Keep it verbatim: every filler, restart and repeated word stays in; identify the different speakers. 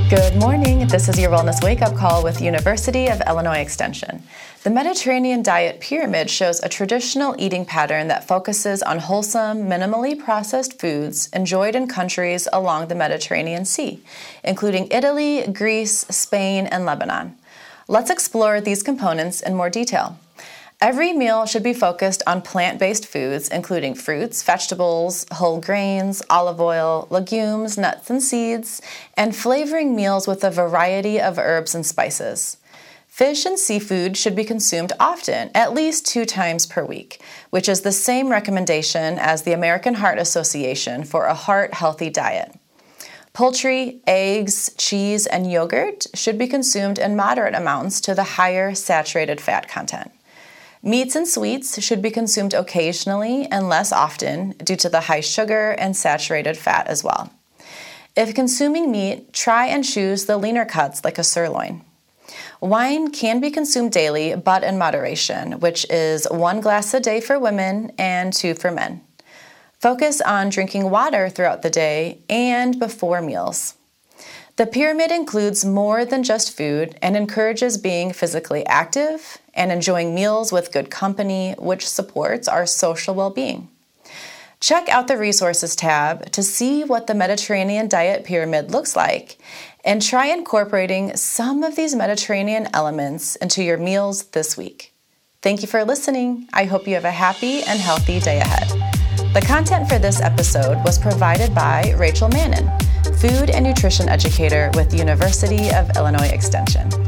Speaker 1: Good morning. This is your Wellness Wake-Up Call with University of Illinois Extension. The Mediterranean diet pyramid shows a traditional eating pattern that focuses on wholesome, minimally processed foods enjoyed in countries along the Mediterranean Sea, including Italy, Greece, Spain, and Lebanon. Let's explore these components in more detail. Every meal should be focused on plant-based foods, including fruits, vegetables, whole grains, olive oil, legumes, nuts and seeds, and flavoring meals with a variety of herbs and spices. Fish and seafood should be consumed often, at least two times per week, which is the same recommendation as the American Heart Association for a heart-healthy diet. Poultry, eggs, cheese, and yogurt should be consumed in moderate amounts to the higher saturated fat content. Meats and sweets should be consumed occasionally and less often due to the high sugar and saturated fat as well. If consuming meat, try and choose the leaner cuts like a sirloin. Wine can be consumed daily, but in moderation, which is one glass a day for women and two for men. Focus on drinking water throughout the day and before meals. The pyramid includes more than just food and encourages being physically active and enjoying meals with good company, which supports our social well-being. Check out the Resources tab to see what the Mediterranean diet pyramid looks like and try incorporating some of these Mediterranean elements into your meals this week. Thank you for listening. I hope you have a happy and healthy day ahead. The content for this episode was provided by Rachel Mannon, food and nutrition educator with the University of Illinois Extension.